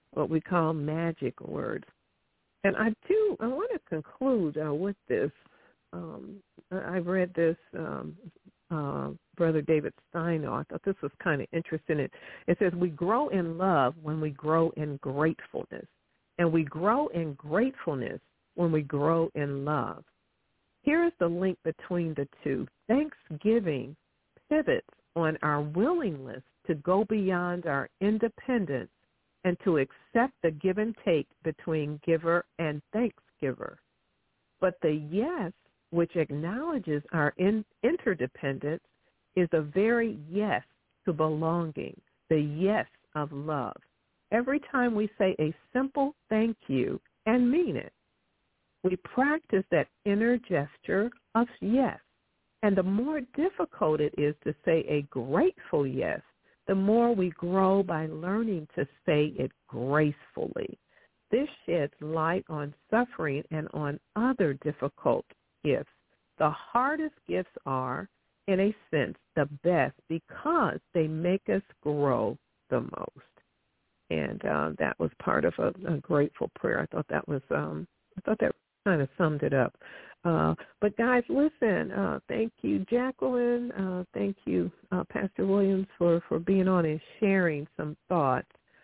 what we call magic words. And I do, I want to conclude uh, with this. Um, I've read this, um, uh, Brother David Steino. I thought this was kind of interesting. It, it says, we grow in love when we grow in gratefulness, and we grow in gratefulness when we grow in love. Here is the link between the two. Thanksgiving pivots on our willingness to go beyond our independence and to accept the give and take between giver and thanksgiver. But the yes, which acknowledges our in- interdependence, is a very yes to belonging, the yes of love. Every time we say a simple thank you and mean it, we practice that inner gesture of yes. And the more difficult it is to say a grateful yes, the more we grow by learning to say it gracefully. This sheds light on suffering and on other difficult gifts. The hardest gifts are, in a sense, the best because they make us grow the most. And uh, that was part of a, a grateful prayer. I thought that was, um, I thought that kind of summed it up. Uh, but guys, listen, uh, thank you, Jacqueline. Uh, thank you, uh, Pastor Williams, for, for being on and sharing some thoughts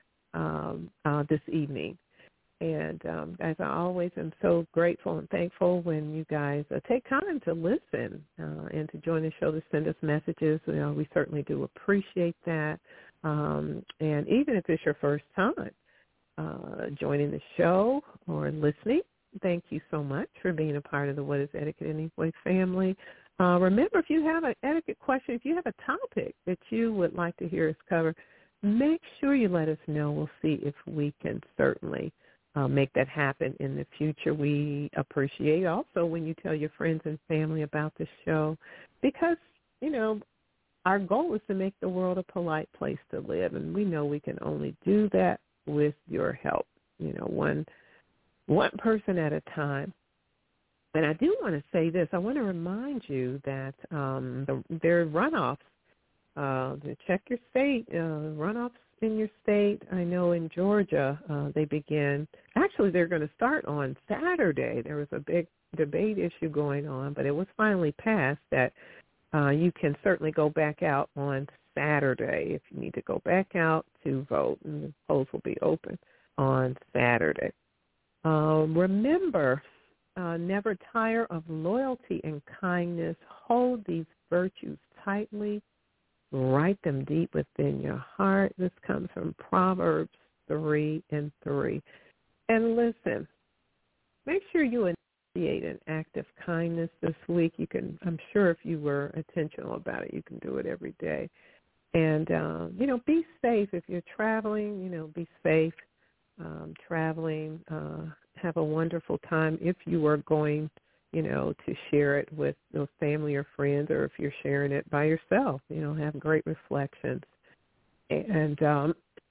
um, uh, this evening. And um, as I always am so grateful and thankful when you guys uh, take time to listen uh, and to join the show to send us messages. You know, we certainly do appreciate that. Um, and even if it's your first time uh, joining the show or listening, thank you so much for being a part of the What is Etiquette Anyway family. Uh, remember, if you have an etiquette question, if you have a topic that you would like to hear us cover, make sure you let us know. We'll see if we can certainly uh, make that happen in the future. We appreciate also when you tell your friends and family about the show because, you know, our goal is to make the world a polite place to live, and we know we can only do that with your help, you know, one one person at a time. And I do want to say this. I want to remind you that um, the, there are runoffs. Uh, to check your state, uh, runoffs in your state. I know in Georgia uh, they begin. Actually, they're going to start on Saturday. There was a big debate issue going on, but it was finally passed that uh, you can certainly go back out on Saturday if you need to go back out to vote, and the polls will be open on Saturday. Um, remember, uh, never tire of loyalty and kindness. Hold these virtues tightly. Write them deep within your heart. This comes from Proverbs three and three. And listen, make sure you initiate an act of kindness this week. You can, I'm sure if you were intentional about it, you can do it every day. And, uh, you know, be safe if you're traveling, you know, be safe. Um, traveling, uh, have a wonderful time if you are going, you know, to share it with your family or friends, or if you're sharing it by yourself, you know, have great reflections. And um,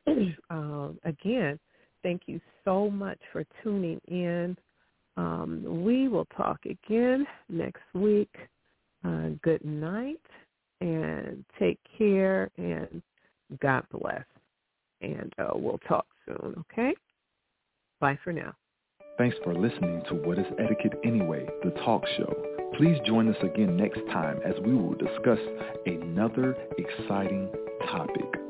uh, again, thank you so much for tuning in. Um, we will talk again next week. Uh, good night and take care and God bless. And uh, we'll talk soon, okay? Bye for now. Thanks for listening to What is Etiquette Anyway, the talk show. Please join us again next time as we will discuss another exciting topic.